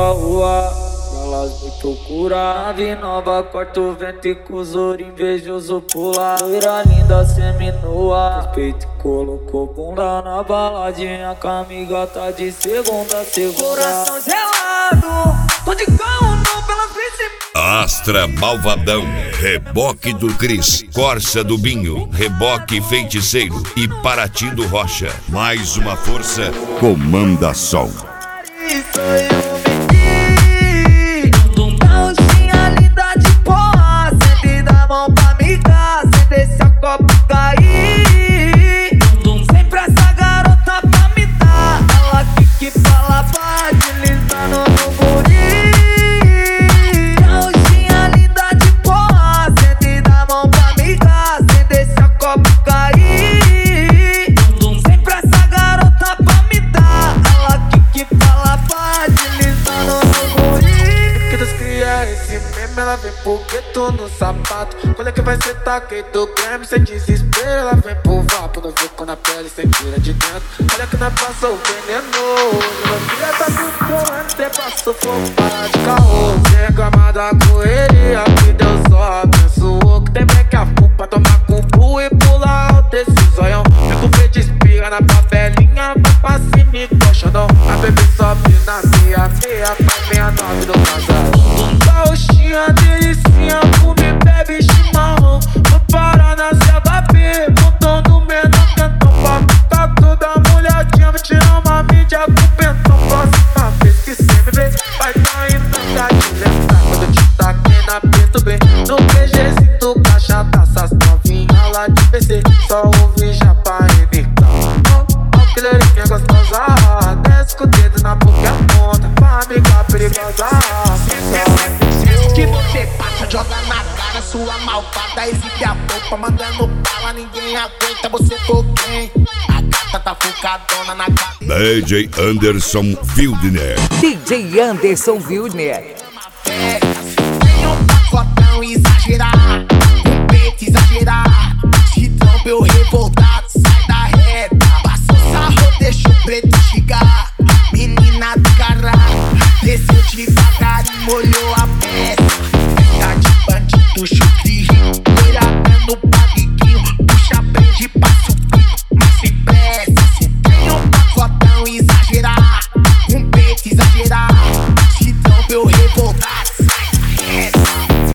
rua. Elas me procuram, nave nova, corta o vento e com os olhos invejoso pula. Loira linda, seminua, respeito e colocou bunda na baladinha. Com a amiga tá de segunda a segunda. Coração gelado, tô de carro não pelas principais. Astra Malvadão, Reboque do Cris, Corsa do Binho, Reboque Feiticeiro e Paraty do Rocha. Mais uma força, comanda Sol. Isso eu menti, roxinha linda de porra, sempre dá mão pra amiga, sem deixar o copo cair. Sempre essa garota pra me dar, ela que fala pra deslizando no guri. Roxinha linda de porra, sempre dá mão pra amiga, sem deixar o copo cair. Sempre essa garota pra me dar, ela que fala pra deslizando no guri. Que Deus cria esse meme, ela vem pro gueto no sapato. Quando é que vai ser taquete do creme, sem desespero, ela vem pro vapo. Não vê quando a pele sem tira de dentro. Olha que nós passou o veneno. Minha filha tá gostando, você passou fogo, para de caô. Sem reclamar da correria, que Deus só abençoou. Que tem break a culpa, tomar cubo e pular alto esse zoião. Fico verde espirra na papelinha, pra cima e coxa não. A bebê sobe na meia, pra 69 do casal. Roxinha, delicinha, come, bebe chimarrão. Vou parar na CHP, montando menor quentão. Papo tá toda molhadinha, vou tirar uma mídia com pentão. Próxima vez que cê me vê, vai tá em tanta de lembrar. Quando eu te taquei na P2B, no PGzinho do caixa taças novinha lá de PC. Só ouvi já pra MK. Ó, que lerinha gostosa, desce com o dedo na boca e aponta pra amiga perigosa. Que você passa, joga na cara, sua malvada, exibe a boca, mandando bala, ninguém aguenta, você for quem? A gata tá focadona na cadeira. DJ Anderson Wildner. DJ Anderson Wildner. Tem um pacotão exagerado.